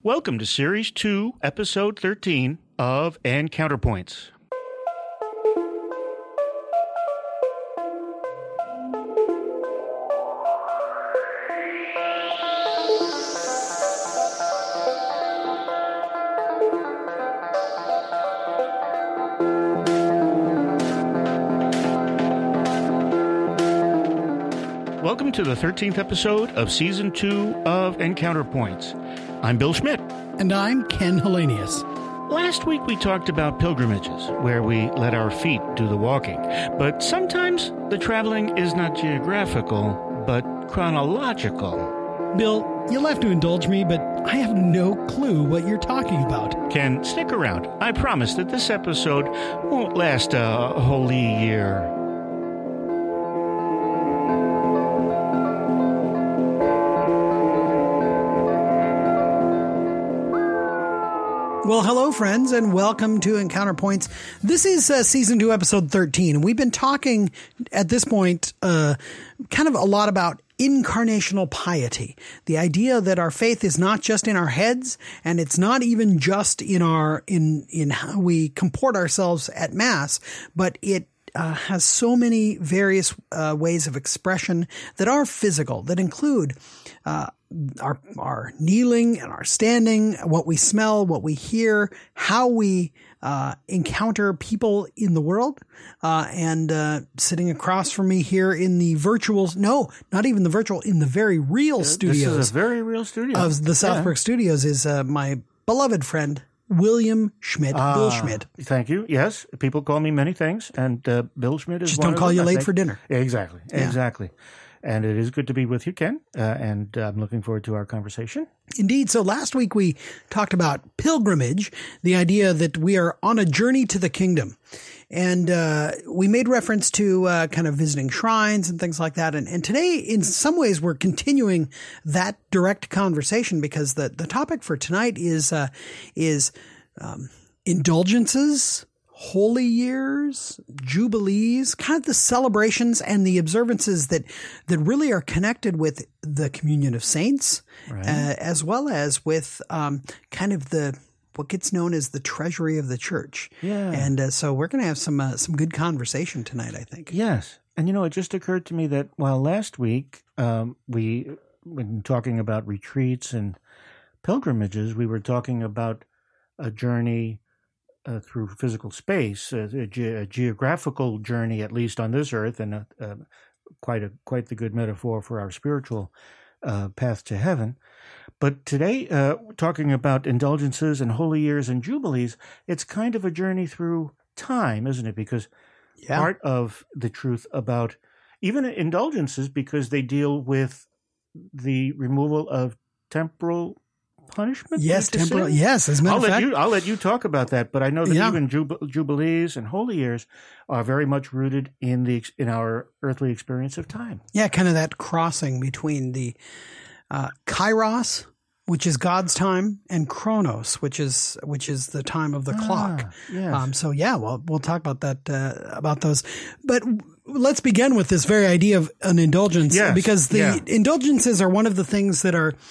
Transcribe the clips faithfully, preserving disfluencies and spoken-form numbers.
Welcome to Series two, Episode thirteen of And Counterpoints. Welcome to the thirteenth episode of Season two of And Counterpoints. I'm Bill Schmidt. And I'm Ken Hellenius. Last week we talked about pilgrimages, where we let our feet do the walking. But sometimes the traveling is not geographical, but chronological. Bill, you'll have to indulge me, but I have no clue what you're talking about. Ken, stick around. I promise that this episode won't last a whole year. Well, hello, friends, and welcome to Encounter Points. This is uh, Season two, Episode thirteen, and we've been talking at this point uh, kind of a lot about incarnational piety, the idea that our faith is not just in our heads, and it's not even just in our in in how we comport ourselves at Mass, but it Uh, has so many various uh, ways of expression that are physical, that include uh, our our kneeling and our standing, what we smell, what we hear, how we uh, encounter people in the world. Uh, and uh, sitting across from me here in the virtual, no, not even the virtual, in the very real Uh, studios. This is a very real studio. Of the Southbrook Yeah. Studios is uh, my beloved friend, William Schmidt, Ah, Bill Schmidt. Thank you. Yes, people call me many things, and uh, Bill Schmidt is Just one don't of call them, you I late think. for dinner. Exactly, Yeah. exactly. And it is good to be with you, Ken, uh, and I'm looking forward to our conversation. Indeed. So last week we talked about pilgrimage, the idea that we are on a journey to the kingdom. And uh, we made reference to uh, kind of visiting shrines and things like that. And, and today, in some ways, we're continuing that direct conversation because the, the topic for tonight is uh, is um, indulgences, holy years, jubilees, kind of the celebrations and the observances that that really are connected with the communion of saints, Right. uh, as well as with um, kind of the what gets known as the treasury of the church. Yeah. And uh, so we're going to have some uh, some good conversation tonight, I think. Yes. And, you know, it just occurred to me that while last week um, we, when talking about retreats and pilgrimages, we were talking about a journey uh, through physical space, a, a, ge- a geographical journey, at least on this earth, and a, uh, quite a quite the good metaphor for our spiritual uh, path to heaven. But today, uh, talking about indulgences and holy years and jubilees, it's kind of a journey through time, isn't it? Because Yeah. part of the truth about even indulgences, because they deal with the removal of temporal punishment. Yes, did you temporal. say? Yes, as a matter I'll of let fact. you. I'll let you talk about that. But I know that Yeah. even jub- jubilees and holy years are very much rooted in the ex- in our earthly experience of time. Yeah, kind of that crossing between the uh, kairos, which is God's time, and chronos, which is which is the time of the clock. Ah, yes. Um, so yeah, well, we'll talk about that uh, about those. But let's begin with this very idea of an indulgence, Yes, because the yeah. indulgences are one of the things that are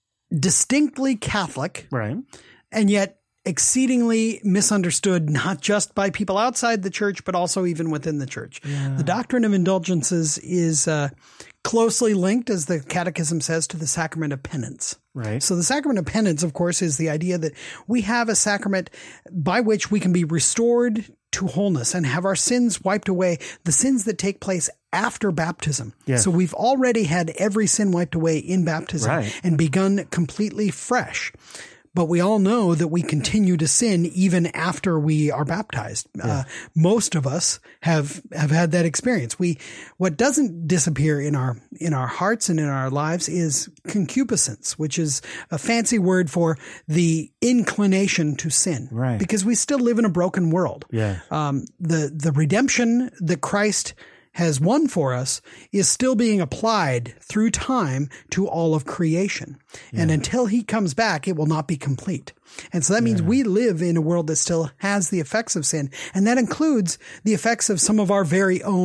distinctly Catholic, Right. and yet exceedingly misunderstood, not just by people outside the church, but also even within the church. The doctrine of indulgences is uh, closely linked, as the Catechism says, to the sacrament of penance. Right. So the sacrament of penance, of course, is the idea that we have a sacrament by which we can be restored to wholeness and have our sins wiped away, the sins that take place after baptism. Yes. So we've already had every sin wiped away in baptism Right. and begun completely fresh. But we all know that we continue to sin even after we are baptized. Uh, most of us have have had that experience. We what doesn't disappear in our in our hearts and in our lives is concupiscence, which is a fancy word for the inclination to sin. Right. Because we still live in a broken world. Yeah. Um, the the redemption that Christ has won for us is still being applied through time to all of creation. Yeah. And until he comes back, it will not be complete. And so that means yeah. we live in a world that still has the effects of sin. And that includes the effects of some of our very own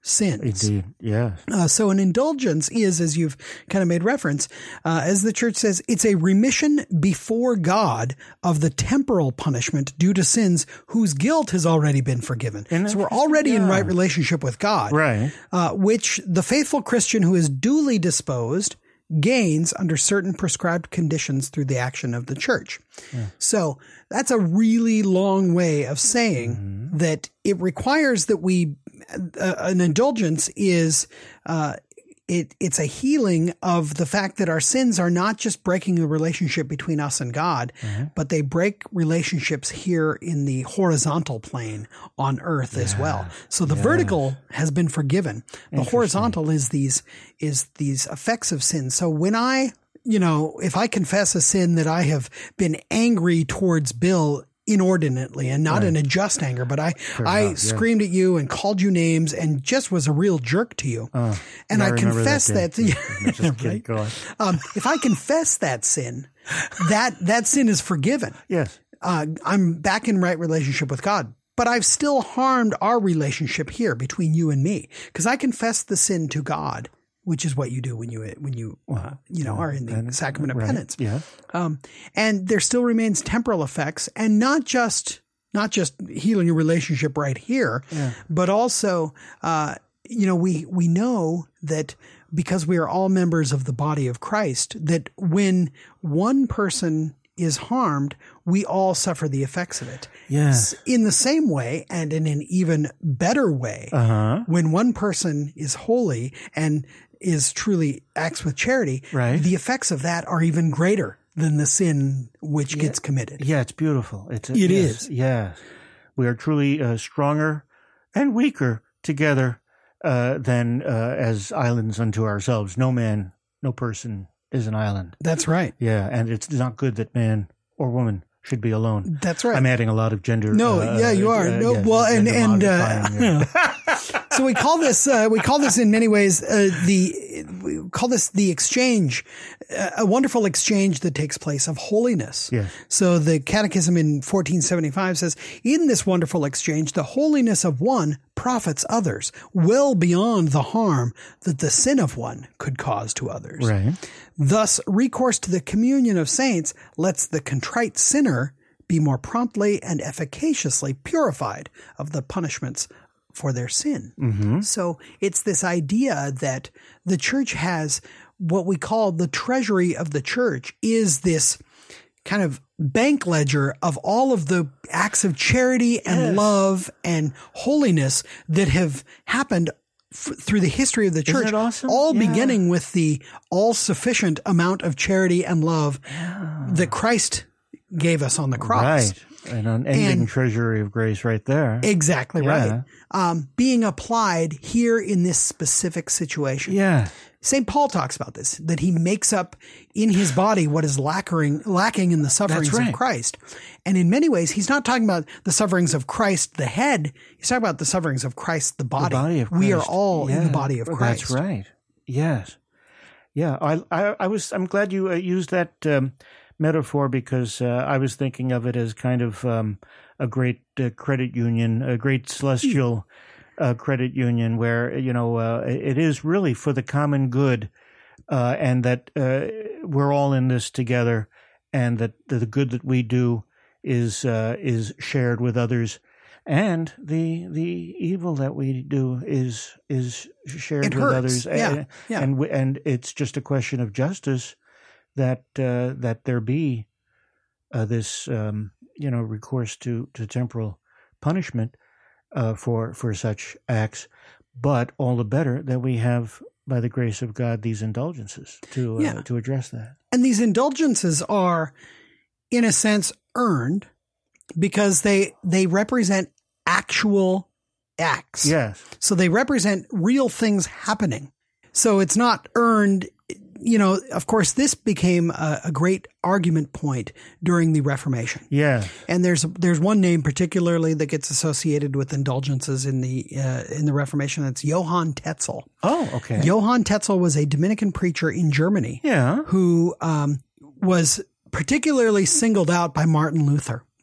sins. Indeed, yes. Uh, so an indulgence is, as you've kind of made reference, uh, as the church says, it's a remission before God of the temporal punishment due to sins whose guilt has already been forgiven. So we're already yeah. in right relationship with God, right? Uh, which the faithful Christian who is duly disposed gains under certain prescribed conditions through the action of the church. Yeah. So that's a really long way of saying mm-hmm. that it requires that we, uh, an indulgence is, uh, it, it's a healing of the fact that our sins are not just breaking the relationship between us and God, mm-hmm. but they break relationships here in the horizontal plane on earth yeah. as well. So the yeah. vertical has been forgiven. The horizontal is these, is these effects of sin. So when I, you know, if I confess a sin that I have been angry towards Bill inordinately and not right. in a just anger, but I, Fair I enough, screamed yeah. at you and called you names and just was a real jerk to you. Uh, and I, I confess that, that yeah, right? um, if I confess that sin, that, that sin is forgiven. Yes. Uh, I'm back in right relationship with God, but I've still harmed our relationship here between you and me because I confess the sin to God, which is what you do when you, when you, uh, you know, are in the penance, sacrament of right. penance. Yeah. Um, and there still remains temporal effects and not just, not just healing your relationship right here, yeah. but also, uh, you know, we, we know that because we are all members of the body of Christ, that when one person is harmed, we all suffer the effects of it. Yes. In the same way, and in an even better way, uh-huh. when one person is holy and is truly acts with charity, right. the effects of that are even greater than the sin which yeah. gets committed. Yeah, it's beautiful. It's a, it yes, is. Yes. We are truly uh, stronger and weaker together uh, than uh, as islands unto ourselves. No man, no person is an island. That's right. Yeah, and it's not good that man or woman should be alone. That's right. I'm adding a lot of gender. No, uh, yeah, you are. Uh, no, yes, well, and and uh, yeah. so we call this uh, we call this in many ways uh, the we call this the exchange, uh, a wonderful exchange that takes place of holiness. Yes. So the Catechism in fourteen seventy-five says, in this wonderful exchange, the holiness of one profits others well beyond the harm that the sin of one could cause to others. Right. Thus, recourse to the communion of saints lets the contrite sinner be more promptly and efficaciously purified of the punishments for their sin. Mm-hmm. So it's this idea that the church has what we call the treasury of the church is this kind of bank ledger of all of the acts of charity and yes. love and holiness that have happened f- through the history of the church. Isn't it awesome? All yeah. beginning with the all-sufficient amount of charity and love yeah. that Christ gave us on the cross. Right. An unending and, treasury of grace right there. Exactly yeah. right. Um, being applied here in this specific situation. Yeah. Saint Paul talks about this, that he makes up in his body what is lacking, lacking in the sufferings right. of Christ. And in many ways, he's not talking about the sufferings of Christ, the head. He's talking about the sufferings of Christ, the body. The body of Christ. We are all yeah. in the body of Christ. That's right. Yes. Yeah. I, I, I was, I'm glad you uh, used that, um, metaphor because uh, I was thinking of it as kind of um, a great uh, credit union, a great celestial uh, credit union where, you know, uh, it is really for the common good uh, and that uh, we're all in this together and that the good that we do is uh, is shared with others and the the evil that we do is is shared it with hurts. others. Yeah. And, yeah. and, and it's just a question of justice that uh, that there be uh, this um, you know recourse to, to temporal punishment uh, for for such acts, but all the better that we have, by the grace of God, these indulgences to uh, yeah. to address that. And these indulgences are, in a sense, earned because they they represent actual acts. Yes. So they represent real things happening. So it's not earned. You know, of course, this became a, a great argument point during the Reformation. Yeah, and there's there's one name particularly that gets associated with indulgences in the uh, in the Reformation. That's Johann Tetzel. Oh, okay. Johann Tetzel was a Dominican preacher in Germany. Yeah, who um, was particularly singled out by Martin Luther.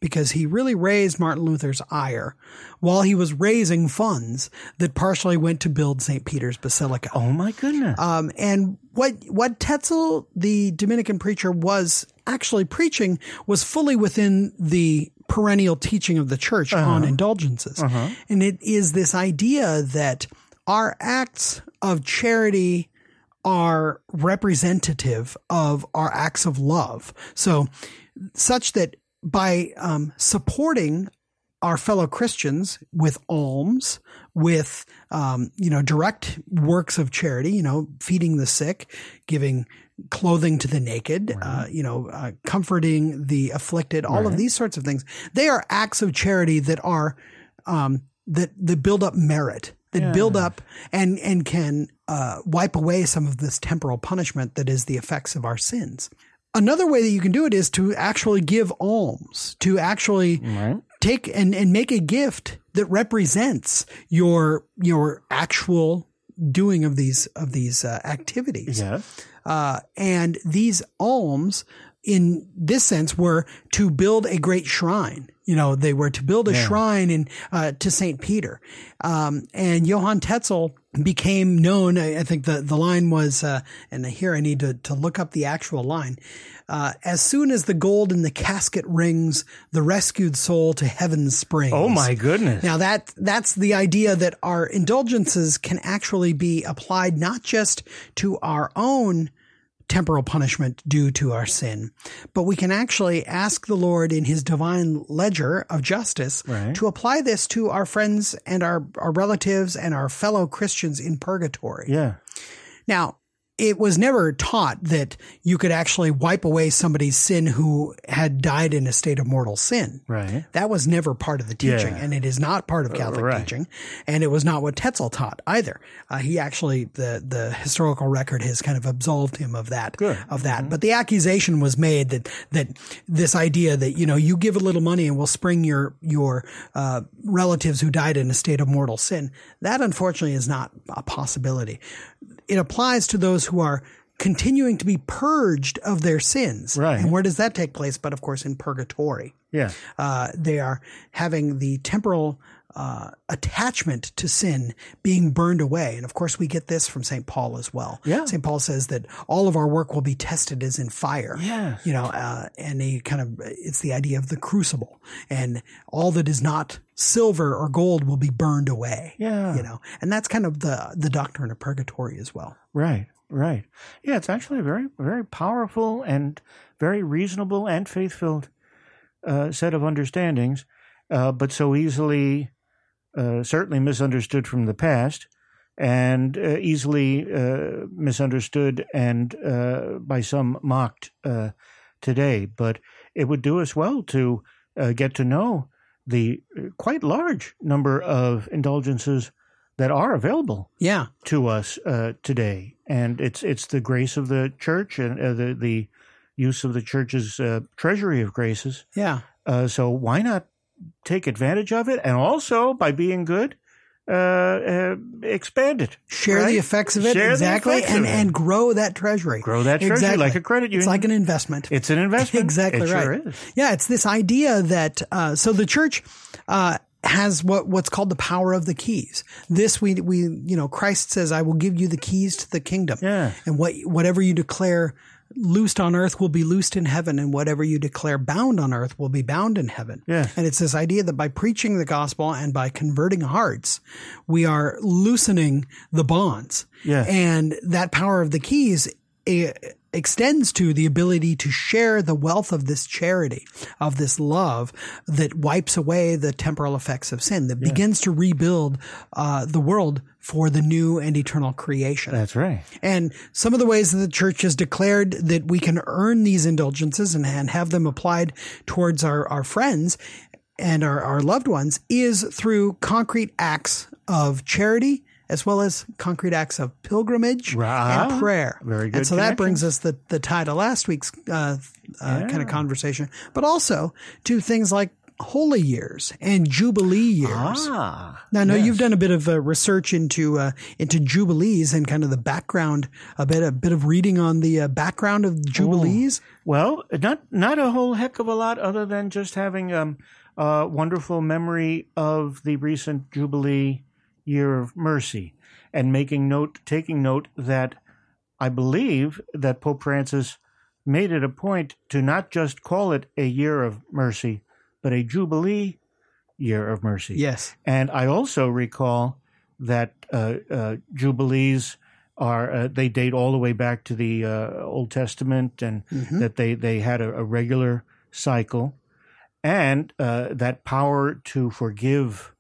because he really raised Martin Luther's ire while he was raising funds that partially went to build Saint Peter's Basilica. Oh my goodness. Um, and what, what Tetzel, the Dominican preacher, was actually preaching was fully within the perennial teaching of the church uh-huh. on indulgences. Uh-huh. And it is this idea that our acts of charity are representative of our acts of love. So such that by um, supporting our fellow Christians with alms, with, um, you know, direct works of charity, you know, feeding the sick, giving clothing to the naked, right. uh, you know, uh, comforting the afflicted, all right. of these sorts of things. They are acts of charity that are, um, that, that build up merit, that yeah. build up and, and can, uh, wipe away some of this temporal punishment that is the effects of our sins. Another way that you can do it is to actually give alms, to actually right. take and, and make a gift that represents your, your actual doing of these, of these, uh, activities. Yeah. Uh, and these alms in this sense were to build a great shrine. You know, they were to build a yeah. shrine in, uh, to Saint Peter. Um, and Johann Tetzel became known. I, I think the, the line was, uh, and here I need to, to look up the actual line. Uh, as soon as the gold in the casket rings, the rescued soul to heaven springs. Oh my goodness. Now that, that's the idea that our indulgences can actually be applied not just to our own temporal punishment due to our sin, but we can actually ask the Lord in his divine ledger of justice right. to apply this to our friends and our, our relatives and our fellow Christians in purgatory. Yeah. Now, it was never taught that you could actually wipe away somebody's sin who had died in a state of mortal sin. Right. That was never part of the teaching, yeah. and it is not part of Catholic uh, right. teaching, and it was not what Tetzel taught either. Uh, he actually, the the historical record has kind of absolved him of that. Good. Of that. Mm-hmm. But the accusation was made that that this idea that, you know, you give a little money and we'll spring your your uh, relatives who died in a state of mortal sin. That unfortunately is not a possibility. It applies to those who are continuing to be purged of their sins. Right. And where does that take place? But of course, in purgatory. Yeah. Uh, they are having the temporal uh, attachment to sin being burned away. And of course, we get this from Saint Paul as well. Yeah. Saint Paul says that all of our work will be tested as in fire. Yeah. You know, uh, and he kind of, it's the idea of the crucible, and all that is not silver or gold will be burned away. Yeah. You know, and that's kind of the, the doctrine of purgatory as well. Right. Right. Yeah. It's actually a very, very powerful and very reasonable and faith-filled uh, set of understandings, uh, but so easily, uh, certainly misunderstood from the past, and uh, easily uh, misunderstood and uh, by some mocked uh, today. But it would do us well to uh, get to know the quite large number of indulgences that are available yeah. to us uh, today. And it's it's the grace of the church and uh, the, the use of the church's uh, treasury of graces. Yeah. Uh, so why not take advantage of it? And also, by being good, uh, uh, expand it. Share right? the effects of it. Share exactly. The and, of it. and grow that treasury. Grow that treasury exactly. like a credit union. It's like an investment. It's an investment. exactly it right. Sure is. Yeah. It's this idea that, uh, so the church, uh, has what, what's called the power of the keys. This we, we, you know, Christ says, I will give you the keys to the kingdom. Yeah. And what, whatever you declare loosed on earth will be loosed in heaven, and whatever you declare bound on earth will be bound in heaven. Yeah. And it's this idea that by preaching the gospel and by converting hearts, we are loosening the bonds. Yeah. And that power of the keys it extends to the ability to share the wealth of this charity, of this love that wipes away the temporal effects of sin, that yeah. begins to rebuild uh, the world for the new and eternal creation. That's right. And some of the ways that the church has declared that we can earn these indulgences and, and have them applied towards our, our friends and our, our loved ones is through concrete acts of charity, as well as concrete acts of pilgrimage right. and prayer. Very good. And so that brings us the, the tie to last week's uh, uh, yeah. kind of conversation, but also to things like holy years and jubilee years. Ah, now, I know yes. you've done a bit of uh, research into uh, into jubilees and kind of the background, a bit a bit of reading on the uh, background of jubilees. Oh. Well, not not a whole heck of a lot, other than just having um, a wonderful memory of the recent Jubilee Year of Mercy, and making note, taking note that I believe that Pope Francis made it a point to not just call it a year of mercy, but a Jubilee Year of Mercy. Yes. And I also recall that uh, uh, Jubilees are, uh, they date all the way back to the uh, Old Testament, and mm-hmm. that they, they had a, a regular cycle, and uh, that power to forgive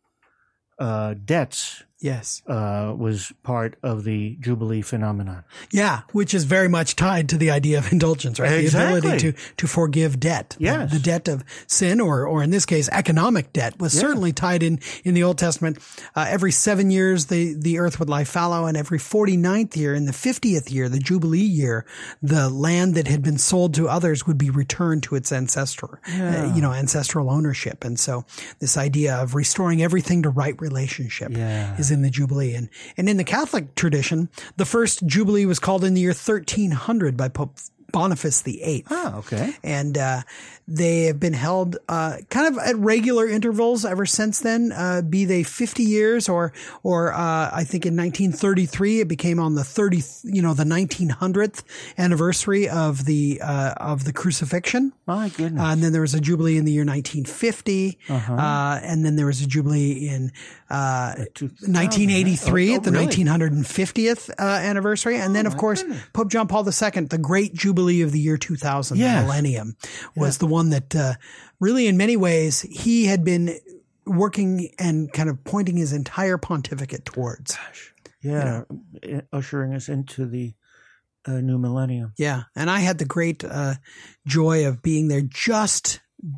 uh, debts Yes. Uh, was part of the Jubilee phenomenon. Yeah, which is very much tied to the idea of indulgence, right? Exactly. The ability to, to forgive debt. Yes. The, the debt of sin, or or in this case, economic debt, was yeah. certainly tied in in the Old Testament. Uh, every seven years, the, the earth would lie fallow, and every forty-ninth year, in the fiftieth year, the Jubilee year, the land that had been sold to others would be returned to its ancestor, yeah. uh, you know, ancestral ownership. And so this idea of restoring everything to right relationship yeah. is in the Jubilee. And, and in the Catholic tradition, the first Jubilee was called in the year thirteen hundred by Pope Boniface the Eighth. Oh, okay. And uh, they have been held uh, kind of at regular intervals ever since then, uh, be they fifty years or, or uh, I think in nineteen thirty-three, it became on the thirtieth, you know, the nineteen hundredth anniversary of the uh, of the crucifixion. My goodness. Uh, and then there was a Jubilee in the year nineteen fifty. Uh-huh. Uh, and then there was a Jubilee in uh, nineteen eighty-three oh, oh, at the really? nineteen fiftieth uh, anniversary. And then, oh, of course, goodness. Pope John Paul the Second, the great Jubilee of the year two thousand, yes. the millennium, was yes. the one that uh, really, in many ways, he had been working and kind of pointing his entire pontificate towards. Gosh. Yeah, you know? Ushering us into the uh, new millennium. Yeah, and I had the great uh, joy of being there just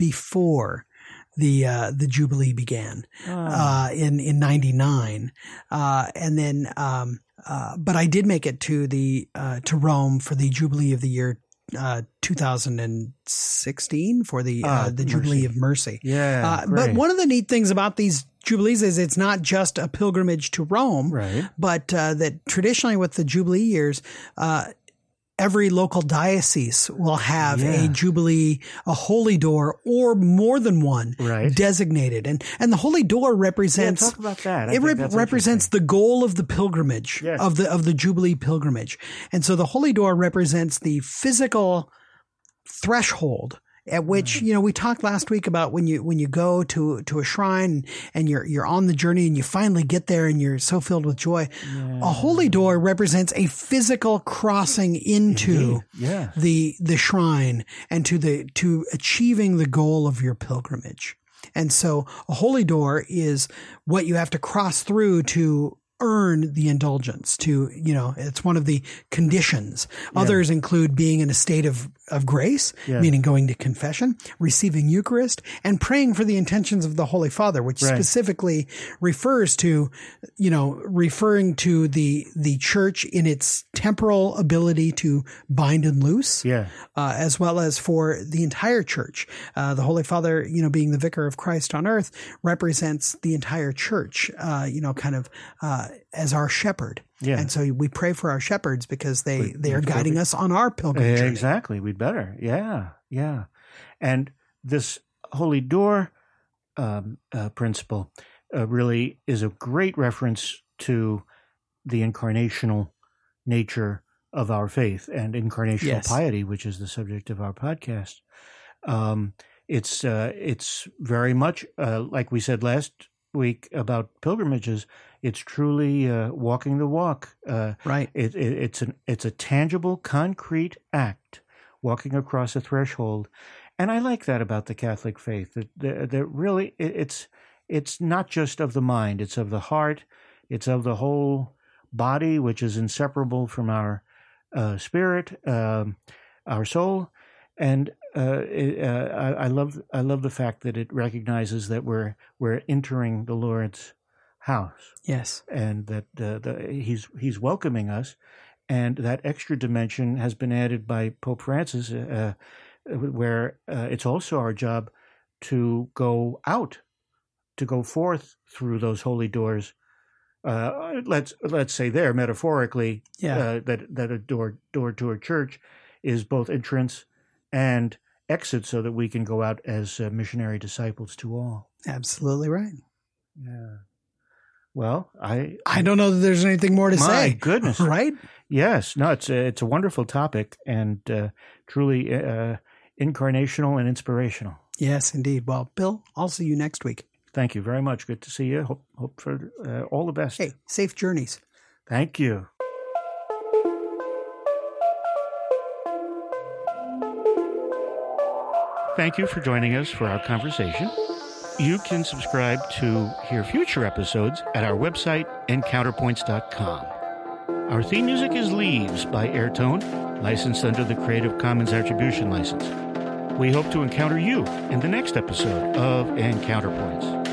before the uh, the Jubilee began oh. uh, in in ninety-nine, uh, and then um, uh, but I did make it to the uh, to Rome for the Jubilee of the year uh, two thousand sixteen for the uh, oh, the Jubilee mercy. of Mercy. Yeah, uh, but one of the neat things about these Jubilees is it's not just a pilgrimage to Rome, right? But uh, that traditionally with the Jubilee years, uh, every local diocese will have yeah. a Jubilee, a holy door, or more than one right. designated. And and the holy door represents yeah, talk about that. I it think re- represents the goal of the pilgrimage, yes. of the of the Jubilee pilgrimage. And so the holy door represents the physical threshold at which, you know, we talked last week about when you when you go to to a shrine and you're you're on the journey and you finally get there and you're so filled with joy. Yeah. A holy door represents a physical crossing into yeah. the the shrine and to the to achieving the goal of your pilgrimage. And so a holy door is what you have to cross through to earn the indulgence, to, you know, it's one of the conditions. Yeah. Others include being in a state of, of grace, yeah. meaning going to confession, receiving Eucharist, and praying for the intentions of the Holy Father, which right. specifically refers to, you know, referring to the, the church in its temporal ability to bind and loose, yeah. uh, as well as for the entire church. Uh, the Holy Father, you know, being the vicar of Christ on earth, represents the entire church, uh, you know, kind of, uh, as our shepherd. Yeah. And so we pray for our shepherds because they, we, they are guiding us on our pilgrimage. Exactly. We'd better. Yeah. Yeah. And this holy door um, uh, principle uh, really is a great reference to the incarnational nature of our faith and incarnational yes. piety, which is the subject of our podcast. Um, it's, uh, it's very much, uh, like we said last week about pilgrimages, it's truly uh, walking the walk. Uh, right. It, it, it's an it's a tangible, concrete act, walking across a threshold, and I like that about the Catholic faith. That that, that really it, it's it's not just of the mind; it's of the heart. It's of the whole body, which is inseparable from our uh, spirit, um, our soul, and uh, it, uh, I, I love I love the fact that it recognizes that we're we're entering the Lord's house. Yes, and that uh, the, he's he's welcoming us, and that extra dimension has been added by Pope Francis, uh, where uh, it's also our job to go out, to go forth through those holy doors. Uh, let's let's say there metaphorically, Yeah. uh, that that a door door to a church is both entrance and exit, so that we can go out as uh, missionary disciples to all. Absolutely right. Yeah. Well, I I don't know that there's anything more to my say. goodness, Right? Yes, no, it's a, it's a wonderful topic and uh, truly uh, incarnational and inspirational. Yes, indeed. Well, Bill, I'll see you next week. Thank you very much. Good to see you. Hope, hope for uh, all the best. Hey, safe journeys. Thank you. Thank you for joining us for our conversation. You can subscribe to hear future episodes at our website, encounterpoints dot com. Our theme music is Leaves by Airtone, licensed under the Creative Commons Attribution License. We hope to encounter you in the next episode of Encounter Points.